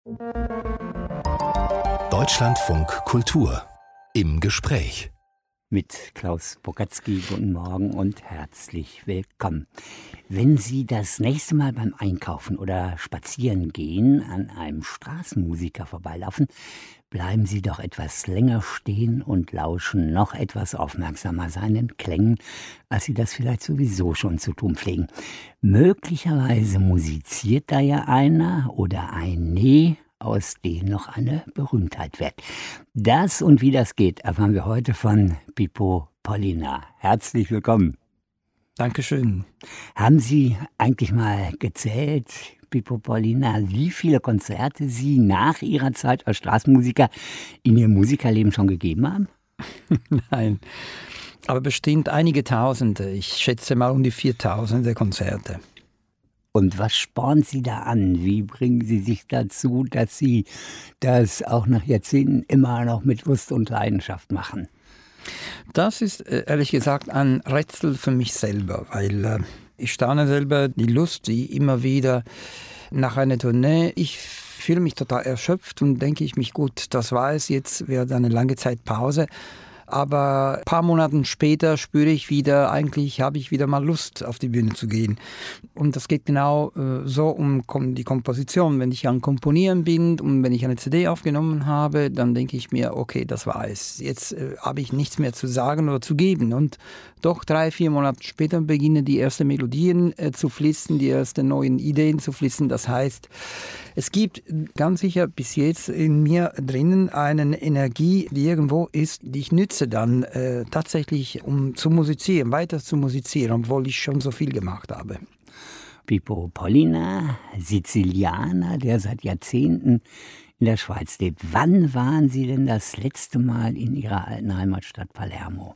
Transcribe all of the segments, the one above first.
Deutschlandfunk Kultur im Gespräch. Mit Klaus Bokatzky, guten Morgen und herzlich willkommen. Wenn Sie das nächste Mal beim Einkaufen oder Spazieren gehen an einem Straßenmusiker vorbeilaufen, bleiben Sie doch etwas länger stehen und lauschen noch etwas aufmerksamer seinen Klängen, als Sie das vielleicht sowieso schon zu tun pflegen. Möglicherweise musiziert da ja einer oder eine, aus denen noch eine Berühmtheit wird. Das und wie das geht, erfahren wir heute von Pippo Pollina. Herzlich willkommen. Dankeschön. Haben Sie eigentlich mal gezählt, Pippo Pollina, wie viele Konzerte Sie nach Ihrer Zeit als Straßenmusiker in Ihrem Musikerleben schon gegeben haben? Nein, aber bestimmt einige Tausende. Ich schätze mal um die 4000 Konzerte. Und was spornt Sie da an? Wie bringen Sie sich dazu, dass Sie das auch nach Jahrzehnten immer noch mit Lust und Leidenschaft machen? Das ist ehrlich gesagt ein Rätsel für mich selber, weil ich staune selber die Lust, die immer wieder nach einer Tournee, ich fühle mich total erschöpft und denke ich mich, gut, das war es, jetzt wird eine lange Zeit Pause. Aber ein paar Monate später spüre ich wieder, eigentlich habe ich wieder mal Lust, auf die Bühne zu gehen. Und das geht genau so um die Komposition. Wenn ich am Komponieren bin und wenn ich eine CD aufgenommen habe, dann denke ich mir, okay, das war es. Jetzt habe ich nichts mehr zu sagen oder zu geben. Und doch 3-4 Monate später beginnen die ersten Melodien zu fließen, die ersten neuen Ideen zu fließen. Das heißt, es gibt ganz sicher bis jetzt in mir drinnen eine Energie, die irgendwo ist, die ich nütze dann tatsächlich, um zu musizieren, weiter zu musizieren, obwohl ich schon so viel gemacht habe. Pippo Pollina, Sizilianer, der seit Jahrzehnten in der Schweiz lebt. Wann waren Sie denn das letzte Mal in Ihrer alten Heimatstadt Palermo?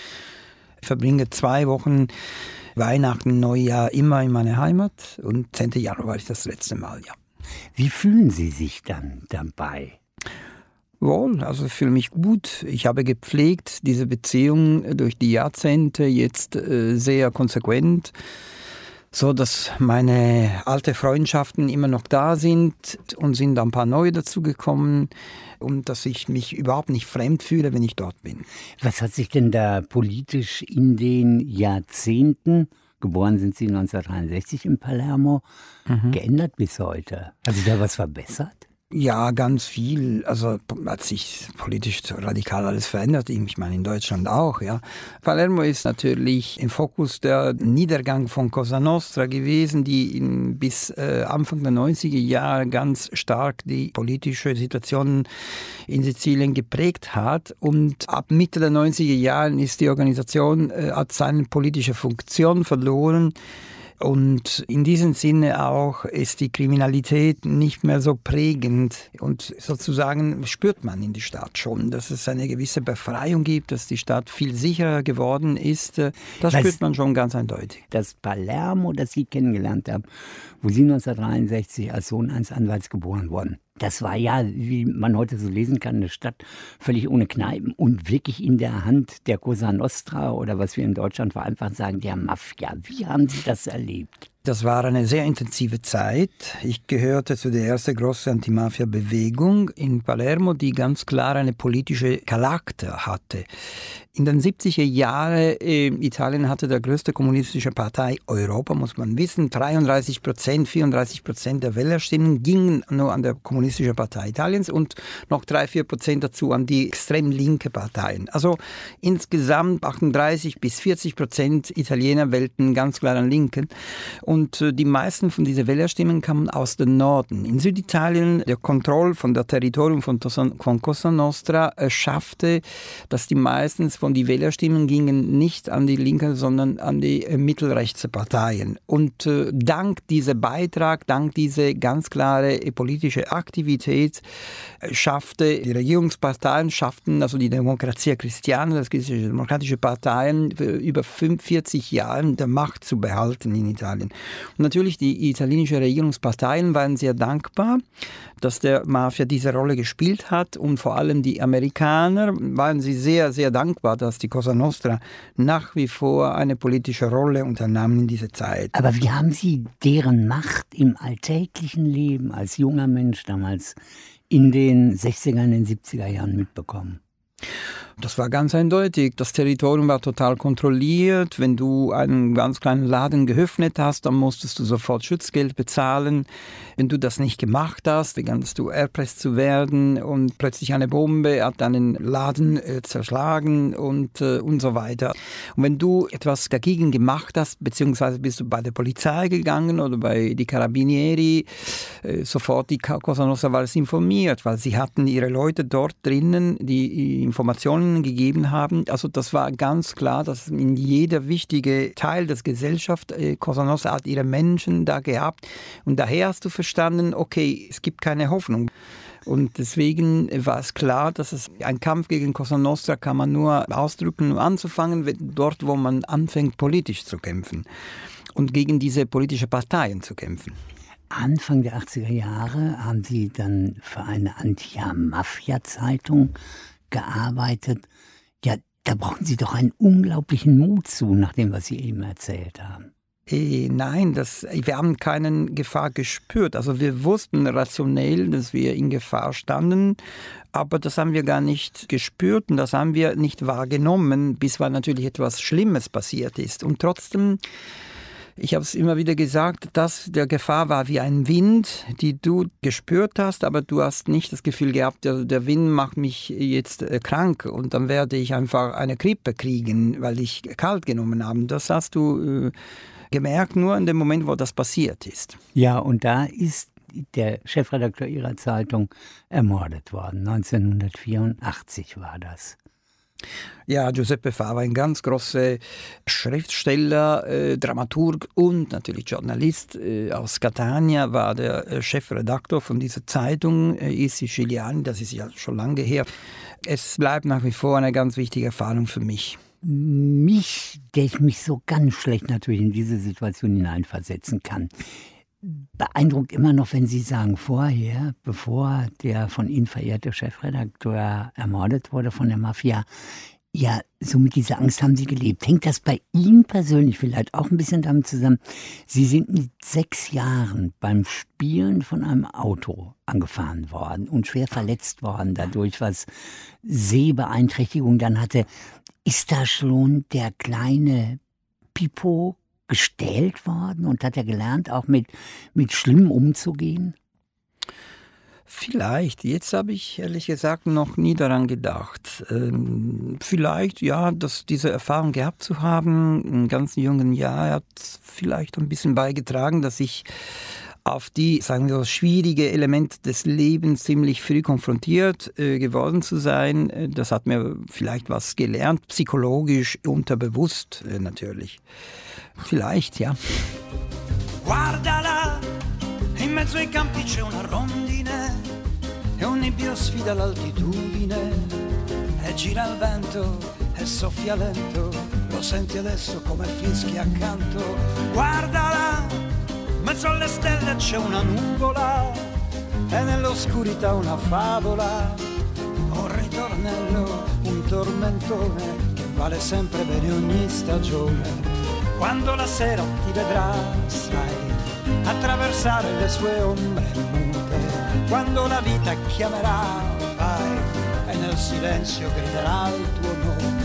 Ich verbringe 2 Wochen Weihnachten, Neujahr immer in meiner Heimat und 10. Januar war ich das letzte Mal, ja. Wie fühlen Sie sich dann dabei? Wohl, also ich fühle mich gut. Ich habe gepflegt diese Beziehung durch die Jahrzehnte jetzt sehr konsequent, so dass meine alten Freundschaften immer noch da sind und sind ein paar neue dazugekommen und dass ich mich überhaupt nicht fremd fühle, wenn ich dort bin. Was hat sich denn da politisch in den Jahrzehnten, geboren sind Sie 1963 in Palermo, geändert bis heute? Hat sich da was verbessert? Ja, ganz viel. Also hat sich politisch radikal alles verändert. Ich meine, in Deutschland auch, ja. Palermo ist natürlich im Fokus der Niedergang von Cosa Nostra gewesen, die bis Anfang der 90er Jahre ganz stark die politische Situation in Sizilien geprägt hat. Und ab Mitte der 90er Jahre ist die Organisation, hat seine politische Funktion verloren. Und in diesem Sinne auch ist die Kriminalität nicht mehr so prägend und sozusagen spürt man in der Stadt schon, dass es eine gewisse Befreiung gibt, dass die Stadt viel sicherer geworden ist. Das spürt man schon ganz eindeutig. Das Palermo, das Sie kennengelernt haben, wo Sie 1963 als Sohn eines Anwalts geboren wurden, das war ja, wie man heute so lesen kann, eine Stadt völlig ohne Kneipen und wirklich in der Hand der Cosa Nostra oder was wir in Deutschland vereinfacht sagen, der Mafia. Wie haben Sie das erlebt? Das war eine sehr intensive Zeit. Ich gehörte zu der ersten großen Anti-Mafia-Bewegung in Palermo, die ganz klar eine politische Charakter hatte. In den 70er Jahren Italien hatte die größte kommunistische Partei Europa, muss man wissen. 34%, 34% der Wählerstimmen gingen nur an der kommunistische Partei Italiens und noch 3-4% dazu an die extrem linke Parteien. Also insgesamt 38-40% Italiener wählten ganz klar an Linken. Und die meisten von diesen Wählerstimmen kamen aus dem Norden. In Süditalien, der Kontrolle von der Territorium von Cosa Nostra schaffte, dass die meisten von den Wählerstimmen gingen nicht an die Linken, sondern an die Mittelrechtsparteien. Und dank dieser Beitrag, dank dieser ganz klare politische Aktivität, schaffte die Regierungsparteien, also die Democrazia Cristiana, das demokratische Parteien, über 45 Jahre der Macht zu behalten in Italien. Und natürlich die italienischen Regierungsparteien waren sehr dankbar, dass der Mafia diese Rolle gespielt hat, und vor allem die Amerikaner waren sie sehr, sehr dankbar, dass die Cosa Nostra nach wie vor eine politische Rolle unternahm in dieser Zeit. Aber wie haben Sie deren Macht im alltäglichen Leben als junger Mensch damals in den 60er, in den 70er Jahren mitbekommen? Das war ganz eindeutig. Das Territorium war total kontrolliert. Wenn du einen ganz kleinen Laden geöffnet hast, dann musstest du sofort Schutzgeld bezahlen. Wenn du das nicht gemacht hast, begannst du erpresst zu werden, und plötzlich eine Bombe hat deinen Laden zerschlagen und so weiter. Und wenn du etwas dagegen gemacht hast, beziehungsweise bist du bei der Polizei gegangen oder bei die Carabinieri, sofort die Cosa Nostra war es informiert, weil sie hatten ihre Leute dort drinnen, die Informationen gegeben haben. Also das war ganz klar, dass in jeder wichtige Teil der Gesellschaft Cosa Nostra hat ihre Menschen da gehabt, und daher hast du verstanden, okay, es gibt keine Hoffnung. Und deswegen war es klar, dass es ein Kampf gegen Cosa Nostra kann man nur ausdrücken, um anzufangen, dort, wo man anfängt, politisch zu kämpfen und gegen diese politischen Parteien zu kämpfen. Anfang der 80er Jahre haben Sie dann für eine Anti-Mafia-Zeitung gearbeitet. Ja, da brauchen Sie doch einen unglaublichen Mut zu, nach dem, was Sie eben erzählt haben. Nein, wir haben keine Gefahr gespürt. Also wir wussten rationell, dass wir in Gefahr standen, aber das haben wir gar nicht gespürt und das haben wir nicht wahrgenommen, bis weil natürlich etwas Schlimmes passiert ist. Und trotzdem, ich habe es immer wieder gesagt, dass der Gefahr war wie ein Wind, die du gespürt hast, aber du hast nicht das Gefühl gehabt, der Wind macht mich jetzt krank und dann werde ich einfach eine Grippe kriegen, weil ich kalt genommen habe. Das hast du gemerkt nur in dem Moment, wo das passiert ist. Ja, und da ist der Chefredakteur Ihrer Zeitung ermordet worden. 1984 war das. Ja, Giuseppe Fava, ein ganz großer Schriftsteller, Dramaturg und natürlich Journalist aus Catania, war der Chefredakteur von dieser Zeitung, ist Siciliani, das ist ja schon lange her. Es bleibt nach wie vor eine ganz wichtige Erfahrung für mich. Der ich mich so ganz schlecht natürlich in diese Situation hineinversetzen kann, beeindruckt immer noch, wenn Sie sagen, vorher, bevor der von Ihnen verehrte Chefredakteur ermordet wurde von der Mafia, ja, so mit dieser Angst haben Sie gelebt. Hängt das bei Ihnen persönlich vielleicht auch ein bisschen damit zusammen? Sie sind mit 6 Jahren beim Spielen von einem Auto angefahren worden und schwer verletzt worden dadurch, was Sehbeeinträchtigung dann hatte. Ist da schon der kleine Pippo gestählt worden und hat er gelernt, auch mit Schlimmem umzugehen? Vielleicht. Jetzt habe ich ehrlich gesagt noch nie daran gedacht. Vielleicht, ja, diese Erfahrung gehabt zu haben, in ganz jungen Jahren, hat vielleicht ein bisschen beigetragen, dass ich auf die, sagen wir so, schwierige Elemente des Lebens ziemlich früh konfrontiert geworden zu sein. Das hat mir vielleicht was gelernt, psychologisch, unterbewusst natürlich. Vielleicht, ja. Guarda là, in mezzo ai campi c'è una rondine e un nibbio sfida l'altitudine e gira il vento e soffia lento, lo senti adesso come fischia accanto. Guarda là, mezzo alle stelle c'è una nuvola e nell'oscurità una favola, un ritornello, un tormentone che vale sempre bene ogni stagione. Quando la sera ti vedrà, sai, attraversare le sue ombre mute, quando la vita chiamerà, vai, e nel silenzio griderà il tuo nome.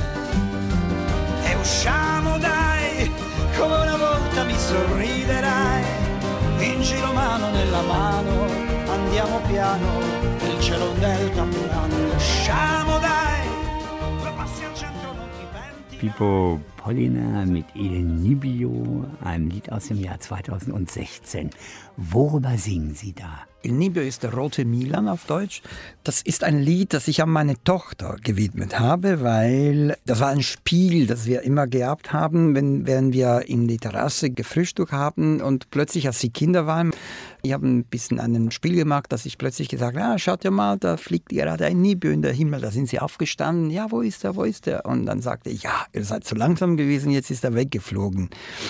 E usciamo dai, come una volta mi sorriderai, in giro mano nella mano, andiamo piano, nel cielo del Campano. Usciamo dai, due passi al centro non ti penti. Pippo Polliner mit Il Nibbio, einem Lied aus dem Jahr 2016. Worüber singen Sie da? Il Nibbio ist der rote Milan auf Deutsch. Das ist ein Lied, das ich an meine Tochter gewidmet habe, weil das war ein Spiel, das wir immer gehabt haben, wenn wir in die Terrasse gefrühstückt haben und plötzlich, als sie Kinder waren, ich habe ein bisschen ein Spiel gemacht, dass ich plötzlich gesagt habe, schaut ihr mal, da fliegt gerade ein Nibbio in den Himmel. Da sind sie aufgestanden, ja, wo ist der? Und dann sagte ich, ja, ihr seid zu langsam gewesen, jetzt ist er weggeflogen.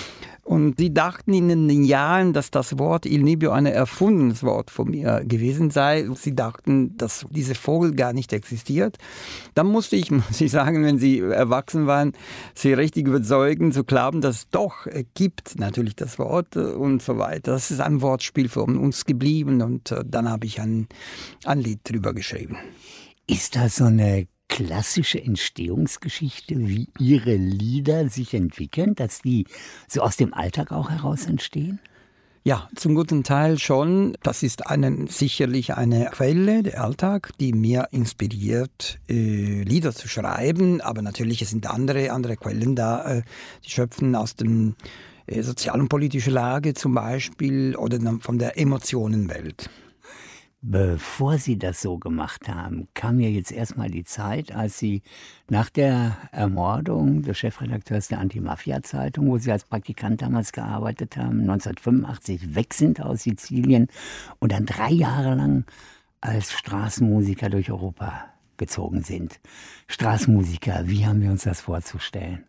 Und sie dachten in den Jahren, dass das Wort Il Nibbio ein erfundenes Wort von mir gewesen sei. Sie dachten, dass dieser Vogel gar nicht existiert. Dann muss ich sagen, wenn sie erwachsen waren, sie richtig überzeugen, zu glauben, dass es doch gibt, natürlich das Wort und so weiter. Das ist ein Wortspiel von uns geblieben und dann habe ich ein Lied drüber geschrieben. Ist das so eine klassische Entstehungsgeschichte, wie Ihre Lieder sich entwickeln, dass die so aus dem Alltag auch heraus entstehen? Ja, zum guten Teil schon. Das ist sicherlich eine Quelle, der Alltag, die mir inspiriert, Lieder zu schreiben. Aber natürlich sind andere Quellen da, die schöpfen aus dem sozial- und politischen Lage zum Beispiel oder dann von der Emotionenwelt. Bevor Sie das so gemacht haben, kam ja jetzt erstmal die Zeit, als Sie nach der Ermordung des Chefredakteurs der Anti-Mafia-Zeitung, wo Sie als Praktikant damals gearbeitet haben, 1985 weg sind aus Sizilien und dann 3 Jahre lang als Straßenmusiker durch Europa gezogen sind. Straßenmusiker, wie haben wir uns das vorzustellen?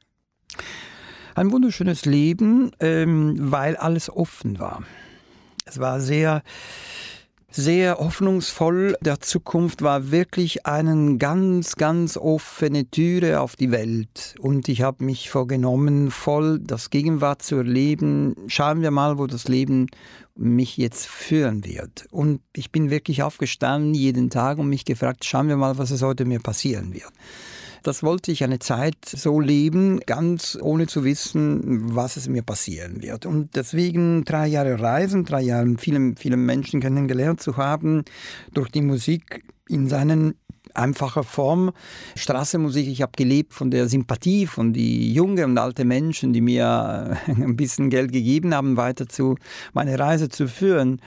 Ein wunderschönes Leben, weil alles offen war. Es war sehr hoffnungsvoll. Der Zukunft war wirklich eine ganz offene Türe auf die Welt. Und ich habe mich vorgenommen, voll das Gegenwart zu erleben. Schauen wir mal, wo das Leben mich jetzt führen wird. Und ich bin wirklich aufgestanden jeden Tag und mich gefragt, schauen wir mal, was es heute mir passieren wird. Das wollte ich eine Zeit so leben, ganz ohne zu wissen, was es mir passieren wird. Und deswegen 3 Jahre Reisen, 3 Jahre viele Menschen kennengelernt zu haben, durch die Musik in seinen einfacher Form. Straßenmusik, ich habe gelebt von der Sympathie von die jungen und alten Menschen, die mir ein bisschen Geld gegeben haben, weiter meine Reise zu führen.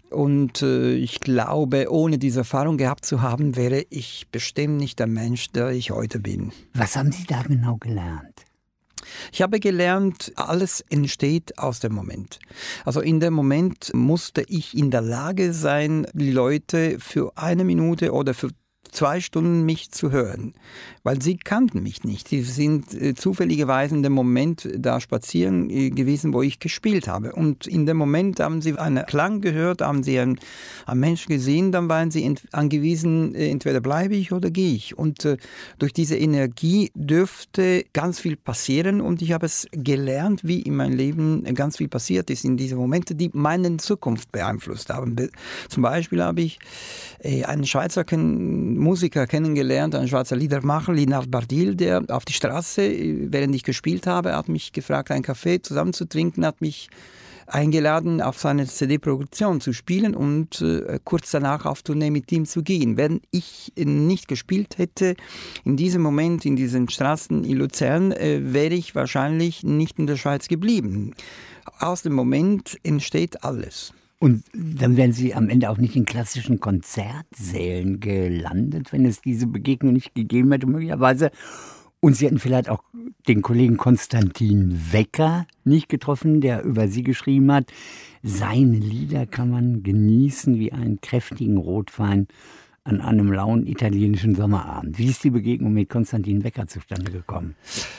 Und ich glaube, ohne diese Erfahrung gehabt zu haben, wäre ich bestimmt nicht der Mensch, der ich heute bin. Was haben Sie da genau gelernt? Ich habe gelernt, alles entsteht aus dem Moment. Also in dem Moment musste ich in der Lage sein, die Leute für 1 Minute oder für 2 Stunden mich zu hören, weil sie kannten mich nicht. Sie sind zufälligerweise in dem Moment da spazieren gewesen, wo ich gespielt habe. Und in dem Moment haben sie einen Klang gehört, haben sie einen Menschen gesehen, dann waren sie angewiesen, entweder bleibe ich oder gehe ich. Und durch diese Energie dürfte ganz viel passieren und ich habe es gelernt, wie in meinem Leben ganz viel passiert ist in diesen Momenten, die meine Zukunft beeinflusst haben. Zum Beispiel habe ich einen Schweizer Musiker kennengelernt, ein Schweizer Liedermacher, Linard Bardil, der auf die Straße, während ich gespielt habe, hat mich gefragt, einen Kaffee zusammen zu trinken, hat mich eingeladen, auf seine CD-Produktion zu spielen und kurz danach auf Tournee mit ihm zu gehen. Wenn ich nicht gespielt hätte, in diesem Moment, in diesen Straßen in Luzern, wäre ich wahrscheinlich nicht in der Schweiz geblieben. Aus dem Moment entsteht alles. Und dann wären Sie am Ende auch nicht in klassischen Konzertsälen gelandet, wenn es diese Begegnung nicht gegeben hätte, möglicherweise. Und Sie hätten vielleicht auch den Kollegen Konstantin Wecker nicht getroffen, der über Sie geschrieben hat, seine Lieder kann man genießen wie einen kräftigen Rotwein an einem lauen italienischen Sommerabend. Wie ist die Begegnung mit Konstantin Wecker zustande gekommen?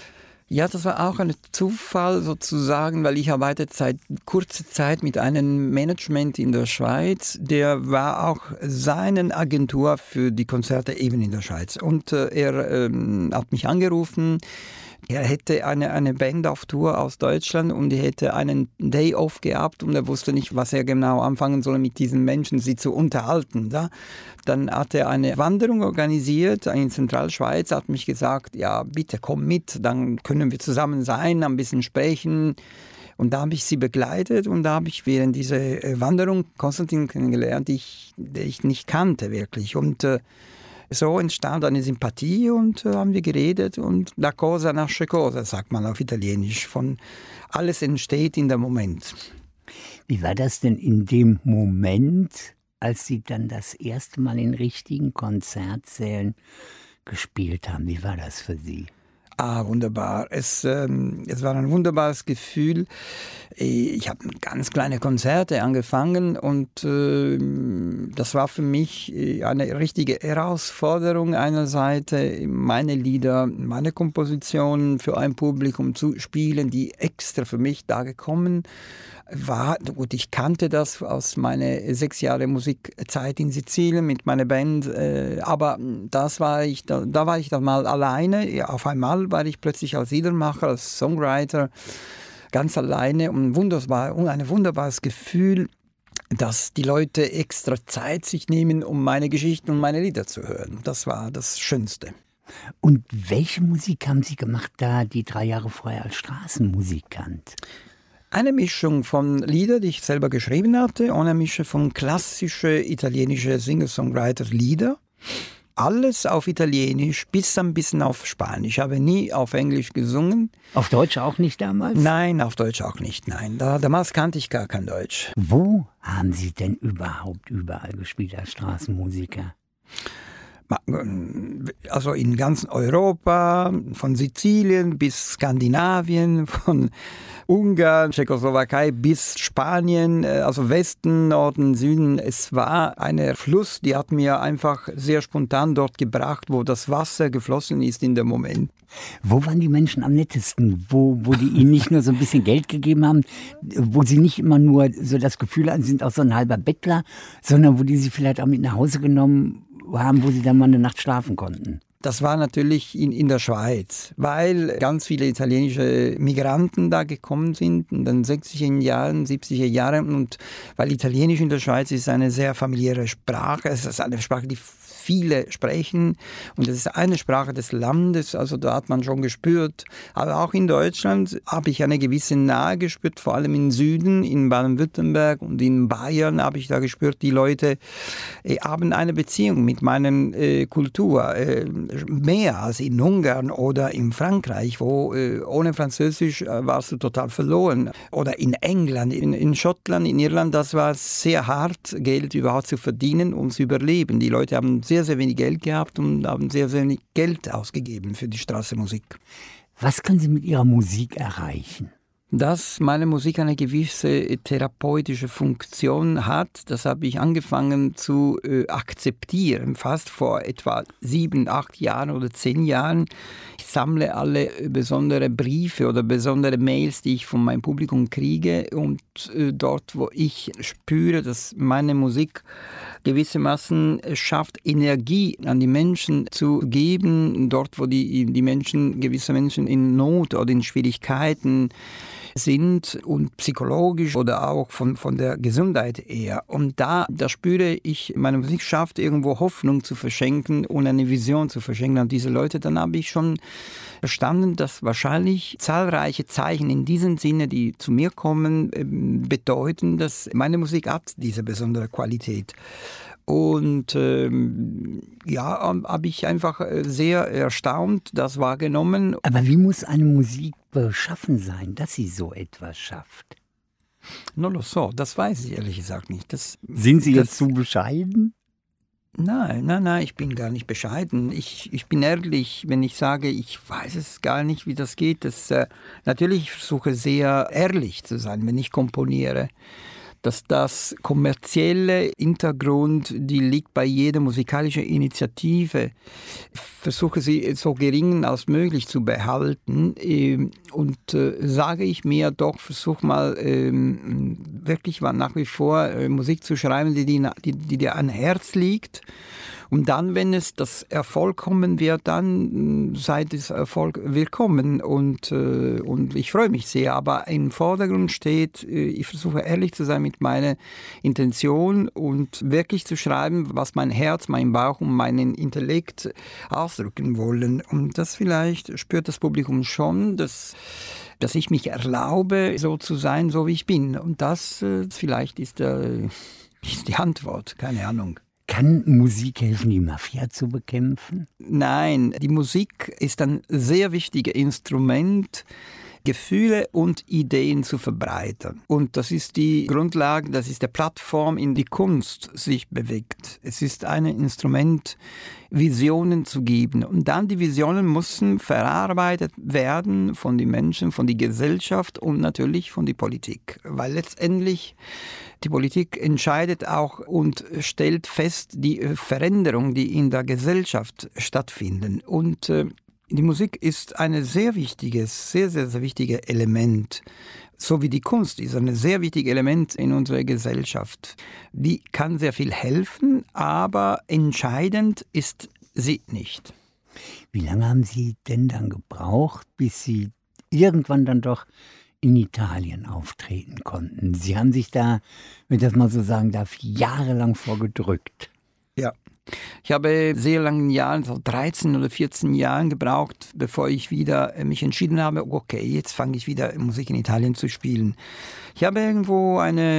Ja, das war auch ein Zufall sozusagen, weil ich arbeite seit kurzer Zeit mit einem Management in der Schweiz. Der war auch seine Agentur für die Konzerte eben in der Schweiz. Und er hat mich angerufen. Er hätte eine Band auf Tour aus Deutschland und er hätte einen Day Off gehabt und er wusste nicht, was er genau anfangen soll, mit diesen Menschen sie zu unterhalten. Da? Dann hat er eine Wanderung organisiert in Zentralschweiz, hat mich gesagt, ja bitte komm mit, dann können wir zusammen sein, ein bisschen sprechen. Und da habe ich sie begleitet und da habe ich während dieser Wanderung Konstantin kennengelernt, den ich nicht kannte wirklich. Und so entstand eine Sympathie und haben wir geredet und la cosa nasce cosa, sagt man auf Italienisch. Von alles entsteht in dem Moment. Wie war das denn in dem Moment, als Sie dann das erste Mal in richtigen Konzertsälen gespielt haben? Wie war das für Sie? Wunderbar. Es war ein wunderbares Gefühl. Ich habe ganz kleine Konzerte angefangen und das war für mich eine richtige Herausforderung einerseits, meine Lieder, meine Kompositionen für ein Publikum zu spielen, die extra für mich da gekommen war. Gut, ich kannte das aus meiner 6 Jahre Musikzeit in Sizilien mit meiner Band, aber da war ich dann mal alleine. Auf einmal war ich plötzlich als Liedermacher, als Songwriter ganz alleine und ein wunderbares Gefühl, dass die Leute extra Zeit sich nehmen, um meine Geschichten und meine Lieder zu hören. Das war das Schönste. Und welche Musik haben Sie gemacht, da die 3 Jahre vorher als Straßenmusikant? Eine Mischung von Liedern, die ich selber geschrieben hatte, und eine Mischung von klassischen italienischen Singer-Songwriter-Lieder. Alles auf Italienisch, bis ein bisschen auf Spanisch. Ich habe nie auf Englisch gesungen. Auf Deutsch auch nicht damals? Nein, auf Deutsch auch nicht, nein. Damals kannte ich gar kein Deutsch. Wo haben Sie denn überhaupt überall gespielt als Straßenmusiker? Also in ganz Europa, von Sizilien bis Skandinavien, von Ungarn, Tschechoslowakei bis Spanien, also Westen, Norden, Süden. Es war ein Fluss, die hat mir einfach sehr spontan dort gebracht, wo das Wasser geflossen ist in dem Moment. Wo waren die Menschen am nettesten? Wo die ihnen nicht nur so ein bisschen Geld gegeben haben, wo sie nicht immer nur so das Gefühl hatten, sie sind auch so ein halber Bettler, sondern wo die sie vielleicht auch mit nach Hause genommen haben, wo sie dann mal eine Nacht schlafen konnten? Das war natürlich in der Schweiz, weil ganz viele italienische Migranten da gekommen sind in den 60er Jahren, 70er Jahren. Und weil Italienisch in der Schweiz ist eine sehr familiäre Sprache, es ist eine Sprache, die viele sprechen und es ist eine Sprache des Landes, also da hat man schon gespürt. Aber auch in Deutschland habe ich eine gewisse Nähe gespürt, vor allem im Süden, in Baden-Württemberg und in Bayern habe ich da gespürt, die Leute haben eine Beziehung mit meiner Kultur, mehr als in Ungarn oder in Frankreich, wo ohne Französisch warst du total verloren. Oder in England, in Schottland, in Irland, das war sehr hart, Geld überhaupt zu verdienen, um zu überleben. Die Leute haben sehr, sehr wenig Geld gehabt und haben sehr, sehr wenig Geld ausgegeben für die Straßenmusik. Was können Sie mit Ihrer Musik erreichen? Dass meine Musik eine gewisse therapeutische Funktion hat, das habe ich angefangen zu akzeptieren, fast vor etwa 7, 8 Jahren oder 10 Jahren. Ich sammle alle besondere Briefe oder besondere Mails, die ich von meinem Publikum kriege und dort, wo ich spüre, dass meine Musik gewissermaßen schafft, Energie an die Menschen zu geben, dort, wo die Menschen, gewisse Menschen in Not oder in Schwierigkeiten sind und psychologisch oder auch von der Gesundheit eher. Und da spüre ich, meine Musik schafft irgendwo Hoffnung zu verschenken und eine Vision zu verschenken an diese Leute. Dann habe ich schon verstanden, dass wahrscheinlich zahlreiche Zeichen in diesem Sinne, die zu mir kommen, bedeuten, dass meine Musik hat diese besondere Qualität. Und habe ich einfach sehr erstaunt das wahrgenommen. Aber wie muss eine Musik beschaffen sein, dass sie so etwas schafft? Non lo so, das weiß ich ehrlich gesagt nicht. Sind Sie jetzt zu bescheiden? Nein, ich bin gar nicht bescheiden. Ich bin ehrlich, wenn ich sage, ich weiß es gar nicht, wie das geht. Natürlich, ich versuche sehr ehrlich zu sein, wenn ich komponiere. Dass das kommerzielle Hintergrund, die liegt bei jeder musikalischen Initiative. Ich versuche sie so gering als möglich zu behalten und sage ich mir doch, versuche mal wirklich nach wie vor Musik zu schreiben, die dir an Herz liegt. Und dann, wenn es das Erfolg kommen wird, dann sei das Erfolg willkommen. Und ich freue mich sehr. Aber im Vordergrund steht, ich versuche ehrlich zu sein mit meiner Intention und wirklich zu schreiben, was mein Herz, mein Bauch und mein Intellekt ausdrücken wollen. Und das vielleicht spürt das Publikum schon, dass ich mich erlaube, so zu sein, so wie ich bin. Und das vielleicht ist die Antwort, keine Ahnung. Kann Musik helfen, die Mafia zu bekämpfen? Nein, die Musik ist ein sehr wichtiges Instrument, Gefühle und Ideen zu verbreitern. Und das ist die Grundlage, das ist die Plattform, in die Kunst sich bewegt. Es ist ein Instrument, Visionen zu geben. Und dann die Visionen müssen verarbeitet werden von den Menschen, von der Gesellschaft und natürlich von der Politik. Weil letztendlich die Politik entscheidet auch und stellt fest die Veränderungen, die in der Gesellschaft stattfinden. Und die Musik ist ein sehr wichtiges, sehr, sehr, sehr wichtiges Element. So wie die Kunst ist ein sehr wichtiges Element in unserer Gesellschaft. Die kann sehr viel helfen, aber entscheidend ist sie nicht. Wie lange haben Sie denn dann gebraucht, bis Sie irgendwann dann doch in Italien auftreten konnten? Sie haben sich da, wenn ich das mal so sagen darf, jahrelang vorgedrückt. Ja. Ich habe sehr lange Jahren, so 13 oder 14 Jahren gebraucht, bevor ich wieder mich entschieden habe, okay, jetzt fange ich wieder Musik in Italien zu spielen. Ich habe irgendwo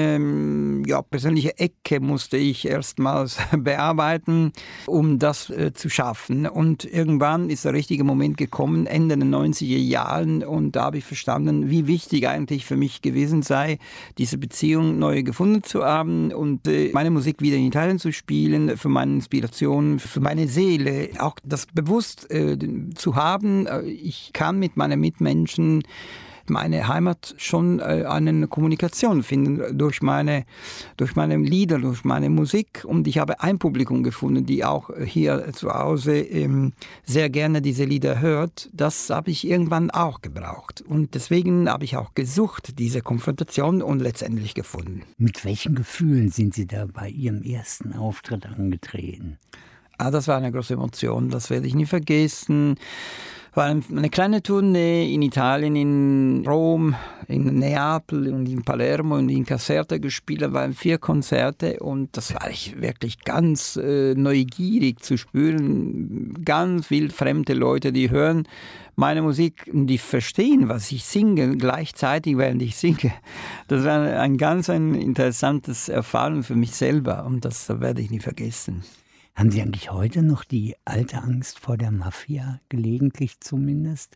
eine persönliche Ecke musste ich erstmals bearbeiten, um das zu schaffen. Und irgendwann ist der richtige Moment gekommen, Ende der 90er Jahren. Und da habe ich verstanden, wie wichtig eigentlich für mich gewesen sei, diese Beziehung neu gefunden zu haben und meine Musik wieder in Italien zu spielen, für meine Inspiration, für meine Seele. Auch das bewusst zu haben, ich kann mit meinen Mitmenschen meine Heimat schon eine Kommunikation finden durch meine Lieder, durch meine Musik. Und ich habe ein Publikum gefunden, die auch hier zu Hause sehr gerne diese Lieder hört. Das habe ich irgendwann auch gebraucht. Und deswegen habe ich auch gesucht, diese Konfrontation und letztendlich gefunden. Mit welchen Gefühlen sind Sie da bei Ihrem ersten Auftritt angetreten? Das war eine große Emotion, das werde ich nie vergessen. War eine kleine Tournee in Italien, in Rom, in Neapel und in Palermo und in Caserta gespielt. Da waren 4 Konzerte und das war ich wirklich ganz neugierig zu spüren. Ganz viele fremde Leute, die hören meine Musik und die verstehen, was ich singe, gleichzeitig, während ich singe. Das war ein interessantes Erfahrung für mich selber und das werde ich nie vergessen. Haben Sie eigentlich heute noch die alte Angst vor der Mafia, gelegentlich zumindest?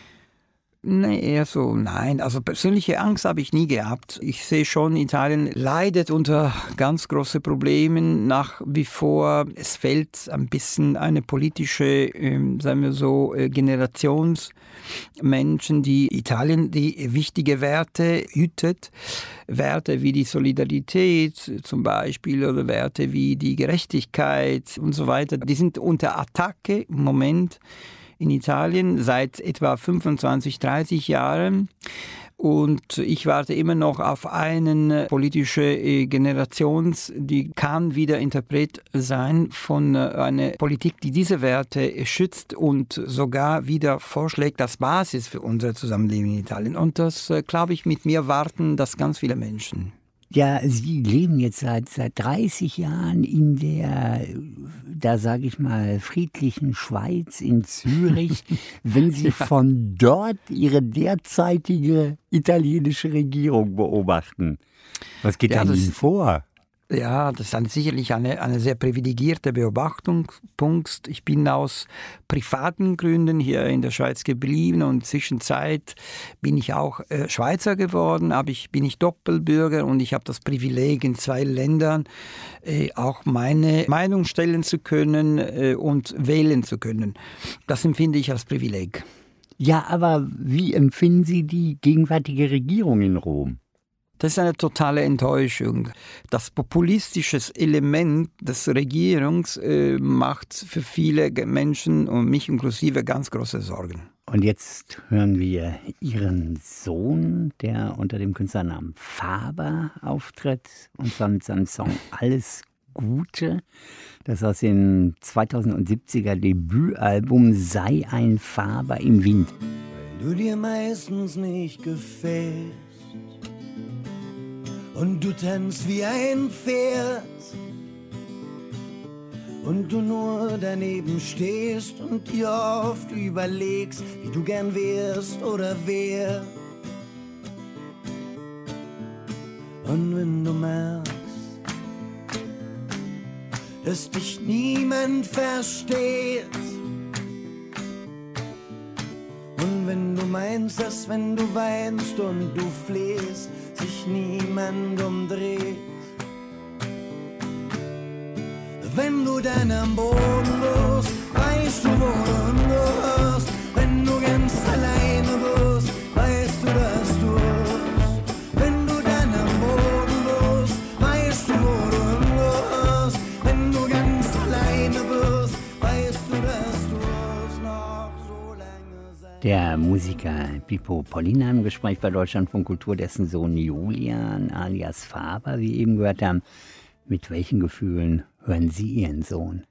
Nee, eher so, nein. Also persönliche Angst habe ich nie gehabt. Ich sehe schon, Italien leidet unter ganz großen Problemen nach wie vor. Es fehlt ein bisschen eine politische, sagen wir so, Generationsmenschen, die Italien die wichtige Werte hütet. Werte wie die Solidarität zum Beispiel oder Werte wie die Gerechtigkeit und so weiter. Die sind unter Attacke im Moment in Italien seit etwa 25, 30 Jahren. Und ich warte immer noch auf eine politische Generation, die kann wieder Interpret sein von einer Politik, die diese Werte schützt und sogar wieder vorschlägt als Basis für unser Zusammenleben in Italien. Und das, glaube ich, mit mir warten das ganz viele Menschen. Ja, Sie leben jetzt seit 30 Jahren in der, da sage ich mal, friedlichen Schweiz in Zürich. Wenn Sie von dort Ihre derzeitige italienische Regierung beobachten, was geht da Ihnen vor? Ja, das ist sicherlich eine sehr privilegierte Beobachtungspunkt. Ich bin aus privaten Gründen hier in der Schweiz geblieben und zwischenzeit bin ich auch Schweizer geworden, aber bin ich Doppelbürger und ich habe das Privileg, in 2 Ländern auch meine Meinung stellen zu können und wählen zu können. Das empfinde ich als Privileg. Ja, aber wie empfinden Sie die gegenwärtige Regierung in Rom? Das ist eine totale Enttäuschung. Das populistische Element des Regierungs macht für viele Menschen und mich inklusive ganz große Sorgen. Und jetzt hören wir Ihren Sohn, der unter dem Künstlernamen Faber auftritt, und zwar mit seinem Song Alles Gute, das aus dem 2070er Debütalbum Sei ein Faber im Wind. Weil du dir meistens nicht gefällst und du tanzt wie ein Pferd und du nur daneben stehst und dir oft überlegst, wie du gern wärst oder wer. Und wenn du merkst, dass dich niemand versteht, und wenn du meinst, dass wenn du weinst und du flehst, sich niemand umdreht. Wenn du dann am Boden bist, weißt du, wo du hörst. Wenn du ganz alleine bist, weißt du, dass du hast. Wenn du dann am Boden bist, weißt du, wo du hörst. Wenn du ganz alleine bist, weißt du, dass du hast. Noch so lange sein. Der Musiker Pippo Pollina im Gespräch bei Deutschlandfunk Kultur, dessen Sohn Julian alias Faber, wie eben gehört haben. Mit welchen Gefühlen hören Sie Ihren Sohn?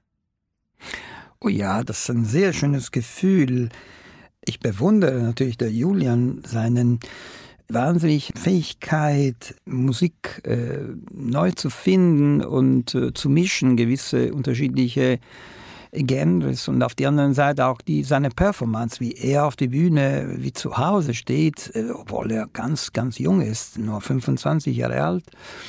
Oh ja, das ist ein sehr schönes Gefühl. Ich bewundere natürlich der Julian seinen wahnsinnig Fähigkeit, Musik neu zu finden und zu mischen, gewisse unterschiedliche Genres, und auf der anderen Seite auch seine Performance, wie er auf der Bühne wie zu Hause steht, obwohl er ganz, ganz jung ist, nur 25 Jahre alt.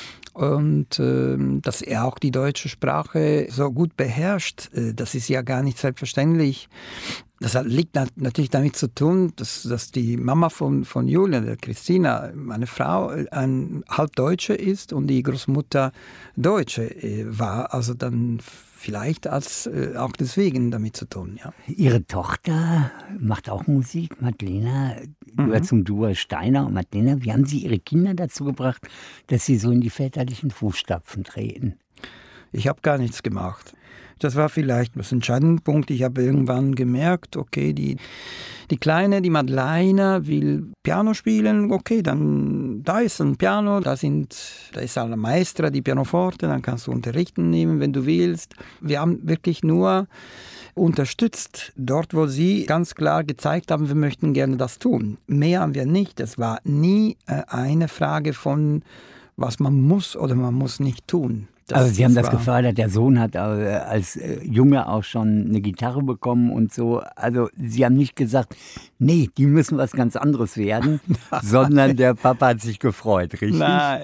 Und dass er auch die deutsche Sprache so gut beherrscht, das ist ja gar nicht selbstverständlich. Das liegt natürlich damit zu tun, dass die Mama von Julian, der Christina, meine Frau, ein Halbdeutsche ist und die Großmutter Deutsche war. Also dann vielleicht auch deswegen damit zu tun, ja. Ihre Tochter macht auch Musik, Madlena, gehört zum Duo Steiner und Madlena. Wie haben Sie Ihre Kinder dazu gebracht, dass sie so in die väterlichen Fußstapfen treten? Ich habe gar nichts gemacht. Das war vielleicht das entscheidende Punkt. Ich habe irgendwann gemerkt, okay, die Kleine, die Madlena, will Piano spielen. Okay, dann da ist ein Piano, da ist eine Maestra di Pianoforte, dann kannst du Unterrichten nehmen, wenn du willst. Wir haben wirklich nur unterstützt, dort wo sie ganz klar gezeigt haben, wir möchten gerne das tun. Mehr haben wir nicht. Es war nie eine Frage von, was man muss oder man muss nicht tun. Also Sie haben das gefördert, der Sohn hat als Junge auch schon eine Gitarre bekommen und so. Also Sie haben nicht gesagt, nee, die müssen was ganz anderes werden, sondern der Papa hat sich gefreut, richtig?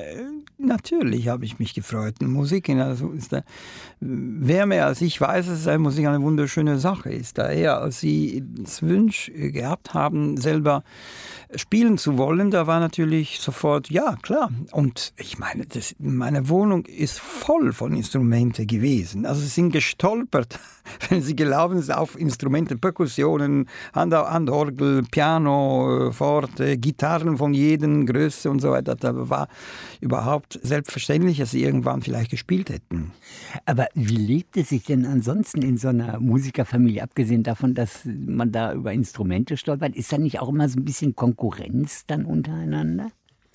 Natürlich habe ich mich gefreut. Musik, also wer mehr als ich weiß, dass Musik eine wunderschöne Sache ist. Daher, als Sie das Wunsch gehabt haben, selber spielen zu wollen, da war natürlich sofort, ja, klar. Und ich meine, meine Wohnung ist voll von Instrumenten gewesen. Also sie sind gestolpert, wenn sie gelaufen sind auf Instrumente, Perkussionen, Handorgel, Piano, Forte, Gitarren von jeder Größe und so weiter. Da war überhaupt selbstverständlich, dass sie irgendwann vielleicht gespielt hätten. Aber wie lebt es sich denn ansonsten in so einer Musikerfamilie, abgesehen davon, dass man da über Instrumente stolpert? Ist da nicht auch immer so ein bisschen Konkurrenz dann untereinander?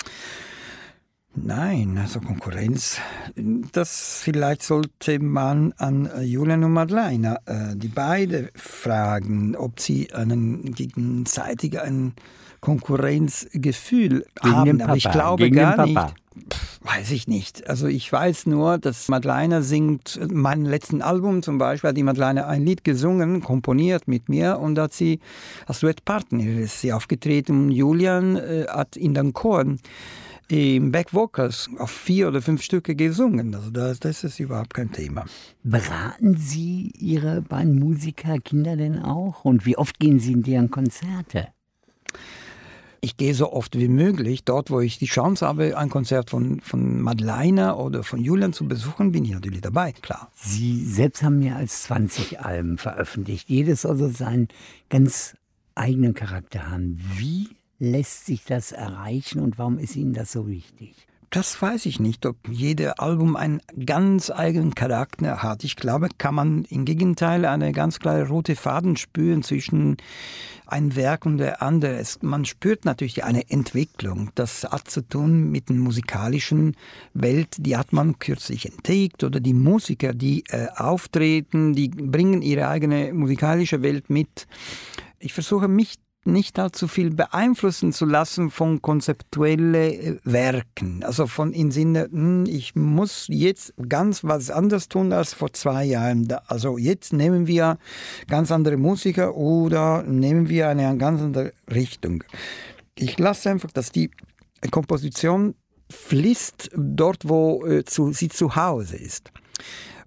Nein, also Konkurrenz, das vielleicht sollte man an Julian und Madlena, die beide fragen, ob sie gegenseitig ein Konkurrenzgefühl haben. Aber ich glaube gar nicht. Weiß ich nicht. Also ich weiß nur, dass Madlena singt, mein letzten Album zum Beispiel, hat die Madlena ein Lied gesungen, komponiert mit mir und hat sie als Duettpartner ist sie aufgetreten. Julian hat in den Chor im Backvocals auf 4 oder 5 Stücke gesungen. Also das ist überhaupt kein Thema. Beraten Sie Ihre beiden Musikerkinder denn auch? Und wie oft gehen Sie in deren Konzerte? Ich gehe so oft wie möglich. Dort, wo ich die Chance habe, ein Konzert von Madlena oder von Julian zu besuchen, bin ich natürlich dabei, klar. Sie selbst haben mehr als 20 Alben veröffentlicht. Jedes also seinen ganz eigenen Charakter haben. Wie lässt sich das erreichen und warum ist Ihnen das so wichtig? Das weiß ich nicht, ob jedes Album einen ganz eigenen Charakter hat. Ich glaube, kann man im Gegenteil eine ganz klare rote Faden spüren zwischen ein Werk und der andere. Man spürt natürlich eine Entwicklung. Das hat zu tun mit der musikalischen Welt, die hat man kürzlich entdeckt. Oder die Musiker, die auftreten, die bringen ihre eigene musikalische Welt mit. Ich versuche mich nicht allzu viel beeinflussen zu lassen von konzeptuellen Werken. Also von im Sinne, ich muss jetzt ganz was anderes tun als vor 2 Jahren. Also jetzt nehmen wir ganz andere Musiker oder nehmen wir eine ganz andere Richtung. Ich lasse einfach, dass die Komposition fließt dort, wo sie zu Hause ist.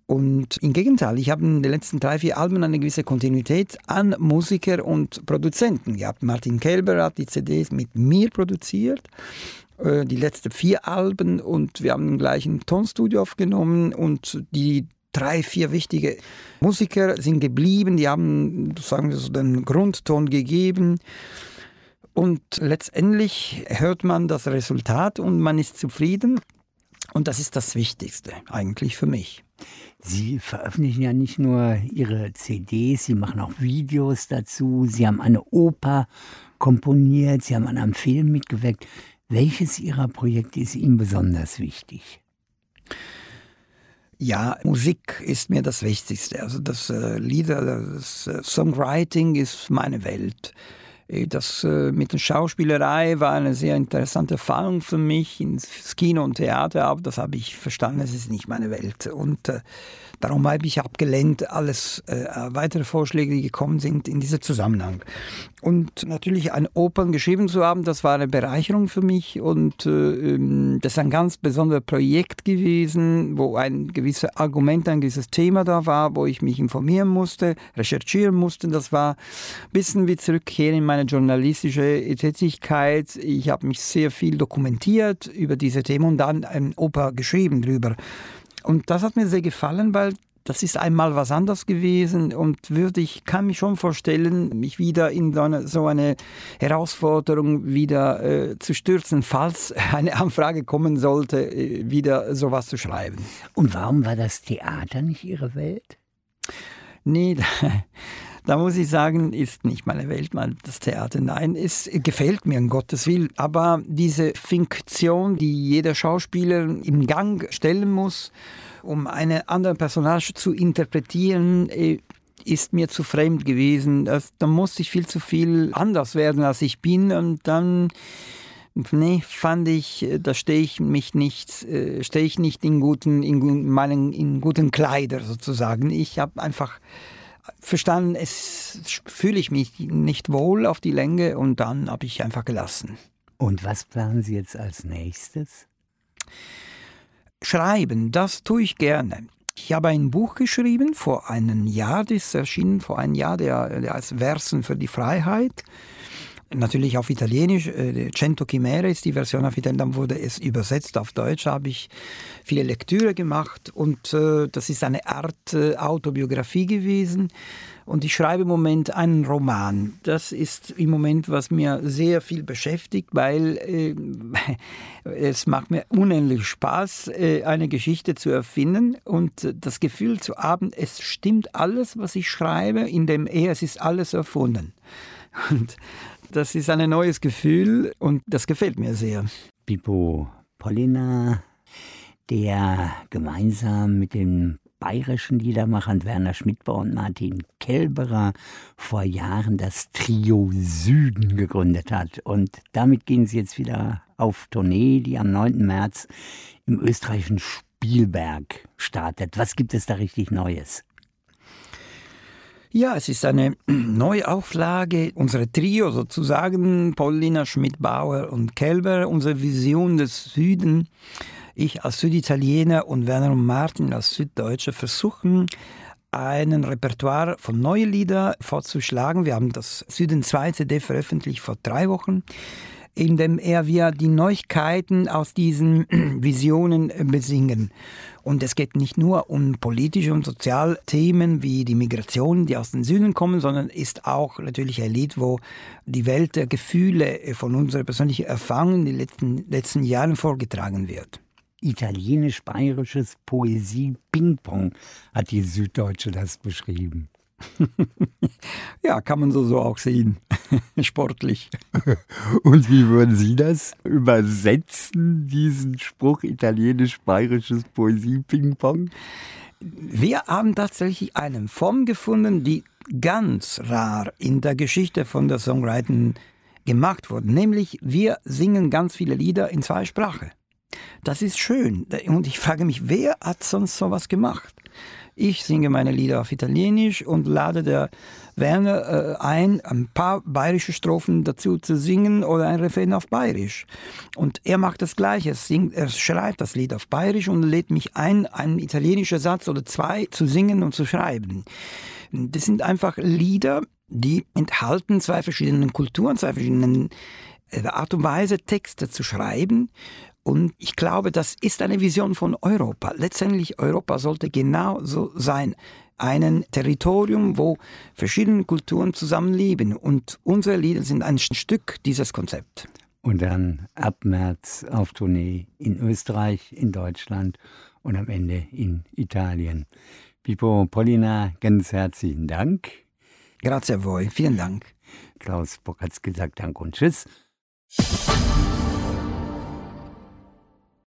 Und im Gegenteil, ich habe in den letzten 3-4 Alben eine gewisse Kontinuität an Musiker und Produzenten gehabt. Martin Kelber hat die CDs mit mir produziert, die letzten 4 Alben, und wir haben gleich ein Tonstudio aufgenommen, und die 3-4 wichtige Musiker sind geblieben, die haben, sagen wir so, den Grundton gegeben. Und letztendlich hört man das Resultat und man ist zufrieden. Und das ist das Wichtigste eigentlich für mich. Sie veröffentlichen ja nicht nur Ihre CDs, Sie machen auch Videos dazu. Sie haben eine Oper komponiert, Sie haben an einem Film mitgewirkt. Welches Ihrer Projekte ist Ihnen besonders wichtig? Ja, Musik ist mir das Wichtigste. Also das Songwriting ist meine Welt. Das mit der Schauspielerei war eine sehr interessante Erfahrung für mich, ins Kino und Theater, aber das habe ich verstanden, es ist nicht meine Welt. Und darum habe ich abgelehnt, alles weitere Vorschläge, die gekommen sind in diesem Zusammenhang. Und natürlich ein Opern geschrieben zu haben, das war eine Bereicherung für mich, und das ist ein ganz besonderes Projekt gewesen, wo ein gewisses Argument, ein gewisses Thema da war, wo ich mich informieren musste, recherchieren musste. Das war ein bisschen wie zurückkehren in meine journalistische Tätigkeit. Ich habe mich sehr viel dokumentiert über diese Themen und dann eine Oper geschrieben drüber. Und das hat mir sehr gefallen, weil das ist einmal was anderes gewesen, und kann mich schon vorstellen, mich wieder in so eine Herausforderung wieder zu stürzen, falls eine Anfrage kommen sollte, wieder sowas zu schreiben. Und warum war das Theater nicht Ihre Welt? Nee, da muss ich sagen, ist nicht meine Welt, das Theater. Nein, es gefällt mir, um Gottes Willen. Aber diese Fiktion, die jeder Schauspieler im Gang stellen muss, um eine andere Personage zu interpretieren, ist mir zu fremd gewesen. Da musste ich viel zu viel anders werden, als ich bin. Und dann fand ich, da stehe ich nicht in guten Kleider sozusagen. Ich habe einfach verstanden, fühle ich mich nicht wohl auf die Länge, und dann habe ich einfach gelassen. Und was planen Sie jetzt als nächstes? Schreiben, das tue ich gerne. Ich habe ein Buch geschrieben vor einem Jahr, das ist erschienen vor einem Jahr, der heißt Versen für die Freiheit. Natürlich auf Italienisch, Cento Chimere ist die Version auf Italienisch, dann wurde es übersetzt auf Deutsch, habe ich viele Lektüre gemacht, und das ist eine Art Autobiografie gewesen, und ich schreibe im Moment einen Roman. Das ist im Moment, was mir sehr viel beschäftigt, weil es macht mir unendlich Spaß, eine Geschichte zu erfinden und das Gefühl zu haben, es stimmt alles, was ich schreibe, es ist alles erfunden. Und das ist ein neues Gefühl, und das gefällt mir sehr. Pippo Pollina, der gemeinsam mit den bayerischen Liedermachern Werner Schmidbauer und Martin Kelberer vor Jahren das Trio Süden gegründet hat. Und damit gehen sie jetzt wieder auf Tournee, die am 9. März im österreichischen Spielberg startet. Was gibt es da richtig Neues? Ja, es ist eine Neuauflage, unsere Trio sozusagen, Pollina, Schmidbauer und Kelber, unsere Vision des Süden. Ich als Süditaliener und Werner und Martin als Süddeutscher versuchen, einen Repertoire von neuen Liedern vorzuschlagen. Wir haben das Süden 2 CD veröffentlicht vor 3 Wochen, in dem wir die Neuigkeiten aus diesen Visionen besingen. Und es geht nicht nur um politische und Sozialthemen wie die Migration, die aus dem Süden kommen, sondern ist auch natürlich ein Lied, wo die Welt der Gefühle von unserer persönlichen Erfahrung in den letzten Jahren vorgetragen wird. Italienisch-bayerisches Poesie-Ping-Pong hat die Süddeutsche das beschrieben. Ja, kann man so auch sehen. Sportlich. Und wie würden Sie das übersetzen, diesen Spruch italienisch-bayerisches Poesie-Ping-Pong? Wir haben tatsächlich eine Form gefunden, die ganz rar in der Geschichte von der Songwriting gemacht wurde. Nämlich, wir singen ganz viele Lieder in 2 Sprachen. Das ist schön. Und ich frage mich, wer hat sonst sowas gemacht? Ich singe meine Lieder auf Italienisch und lade der Werner ein paar bayerische Strophen dazu zu singen oder ein Refrain auf Bayerisch. Und er macht das Gleiche. Er schreibt das Lied auf Bayerisch und lädt mich ein, einen italienischen Satz oder zwei zu singen und zu schreiben. Das sind einfach Lieder, die enthalten zwei verschiedene Kulturen, zwei verschiedene Art und Weise, Texte zu schreiben. Und ich glaube, das ist eine Vision von Europa. Letztendlich, Europa sollte genau so sein. Ein Territorium, wo verschiedene Kulturen zusammenleben. Und unsere Lieder sind ein Stück dieses Konzepts. Und dann ab März auf Tournee in Österreich, in Deutschland und am Ende in Italien. Pippo Pollina, ganz herzlichen Dank. Grazie a voi, vielen Dank. Klaus Bokatzki sagt Dank und Tschüss.